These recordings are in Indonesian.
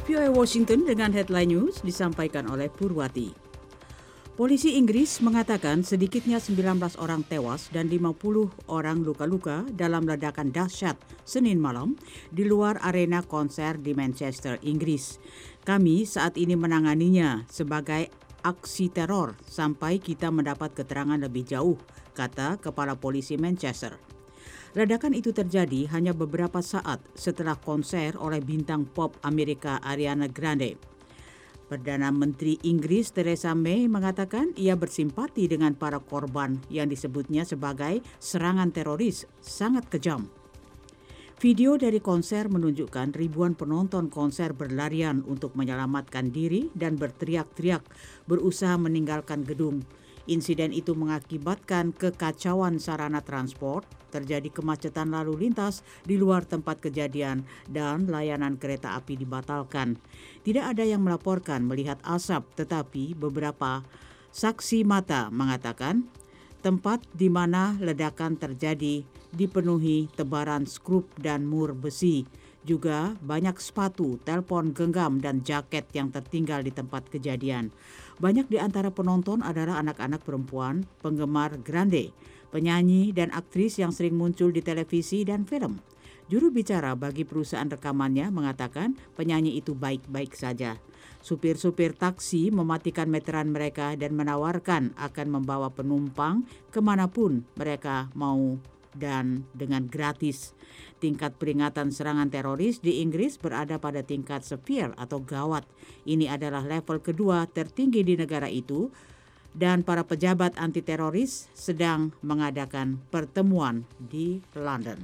VOA Washington dengan headline news disampaikan oleh Purwati. Polisi Inggris mengatakan sedikitnya 19 orang tewas dan 50 orang luka-luka dalam ledakan dahsyat Senin malam di luar arena konser di Manchester, Inggris. Kami saat ini menanganinya sebagai aksi teror sampai kita mendapat keterangan lebih jauh, kata Kepala Polisi Manchester. Ledakan itu terjadi hanya beberapa saat setelah konser oleh bintang pop Amerika Ariana Grande. Perdana Menteri Inggris Theresa May mengatakan ia bersimpati dengan para korban yang disebutnya sebagai serangan teroris sangat kejam. Video dari konser menunjukkan ribuan penonton konser berlarian untuk menyelamatkan diri dan berteriak-teriak berusaha meninggalkan gedung. Insiden itu mengakibatkan kekacauan sarana transport, terjadi kemacetan lalu lintas di luar tempat kejadian, dan layanan kereta api dibatalkan. Tidak ada yang melaporkan melihat asap, tetapi beberapa saksi mata mengatakan tempat di mana ledakan terjadi dipenuhi tebaran skrup dan mur besi. Juga banyak sepatu, telepon genggam, dan jaket yang tertinggal di tempat kejadian. Banyak di antara penonton adalah anak-anak perempuan, penggemar Grande, penyanyi dan aktris yang sering muncul di televisi dan film. Juru bicara bagi perusahaan rekamannya mengatakan penyanyi itu baik-baik saja. Supir-supir taksi mematikan meteran mereka dan menawarkan akan membawa penumpang kemanapun mereka mau dan dengan gratis. Tingkat peringatan serangan teroris di Inggris berada pada tingkat severe atau gawat. Ini adalah level kedua tertinggi di negara itu dan para pejabat anti teroris sedang mengadakan pertemuan di London.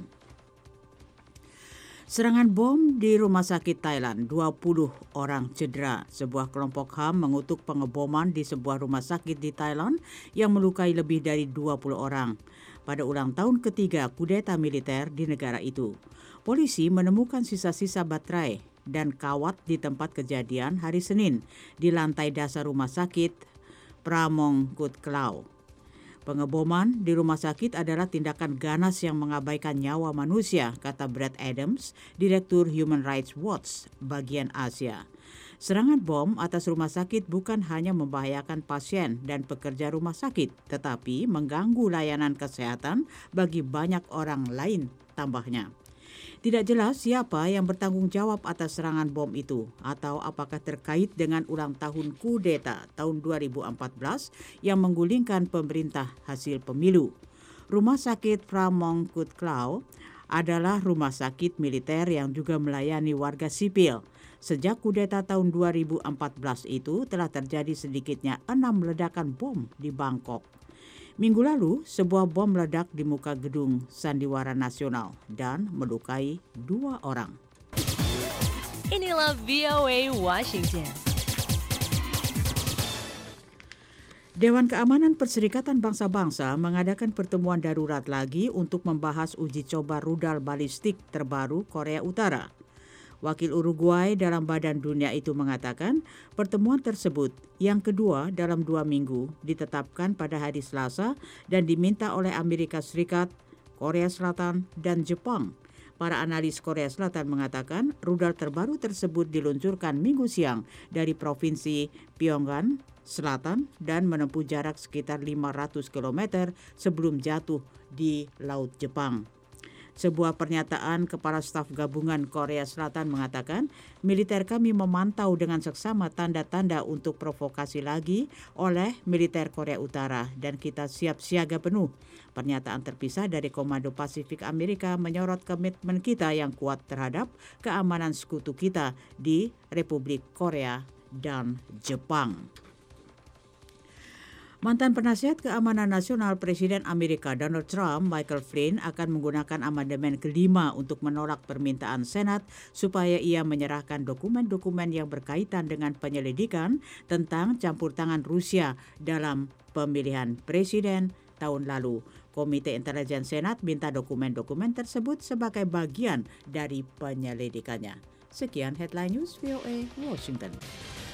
Serangan bom di rumah sakit Thailand, 20 orang cedera. Sebuah kelompok HAM mengutuk pengeboman di sebuah rumah sakit di Thailand yang melukai lebih dari 20 orang. Pada ulang tahun ketiga kudeta militer di negara itu, polisi menemukan sisa-sisa baterai dan kawat di tempat kejadian hari Senin di lantai dasar rumah sakit Pramongkutklao. Pengeboman di rumah sakit adalah tindakan ganas yang mengabaikan nyawa manusia, kata Brad Adams, Direktur Human Rights Watch bagian Asia. Serangan bom atas rumah sakit bukan hanya membahayakan pasien dan pekerja rumah sakit, tetapi mengganggu layanan kesehatan bagi banyak orang lain, tambahnya. Tidak jelas siapa yang bertanggung jawab atas serangan bom itu atau apakah terkait dengan ulang tahun kudeta tahun 2014 yang menggulingkan pemerintah hasil pemilu. Rumah sakit Pramongkutklao adalah rumah sakit militer yang juga melayani warga sipil. Sejak kudeta tahun 2014 itu telah terjadi sedikitnya 6 ledakan bom di Bangkok. Minggu lalu, sebuah bom meledak di muka gedung Sandiwara Nasional dan melukai 2 orang. Inilah VOA Washington. Dewan Keamanan Perserikatan Bangsa-Bangsa mengadakan pertemuan darurat lagi untuk membahas uji coba rudal balistik terbaru Korea Utara. Wakil Uruguay dalam Badan Dunia itu mengatakan pertemuan tersebut yang kedua dalam 2 minggu ditetapkan pada hari Selasa dan diminta oleh Amerika Serikat, Korea Selatan, dan Jepang. Para analis Korea Selatan mengatakan rudal terbaru tersebut diluncurkan Minggu siang dari Provinsi Pyongan Selatan dan menempuh jarak sekitar 500 km sebelum jatuh di Laut Jepang. Sebuah pernyataan Kepala Staf Gabungan Korea Selatan mengatakan, militer kami memantau dengan seksama tanda-tanda untuk provokasi lagi oleh militer Korea Utara dan kita siap siaga penuh. Pernyataan terpisah dari Komando Pasifik Amerika menyorot komitmen kita yang kuat terhadap keamanan sekutu kita di Republik Korea dan Jepang. Mantan penasihat keamanan nasional Presiden Amerika Donald Trump, Michael Flynn, akan menggunakan amandemen kelima untuk menolak permintaan Senat supaya ia menyerahkan dokumen-dokumen yang berkaitan dengan penyelidikan tentang campur tangan Rusia dalam pemilihan presiden tahun lalu. Komite Intelijen Senat minta dokumen-dokumen tersebut sebagai bagian dari penyelidikannya. Sekian Headline News VOA Washington.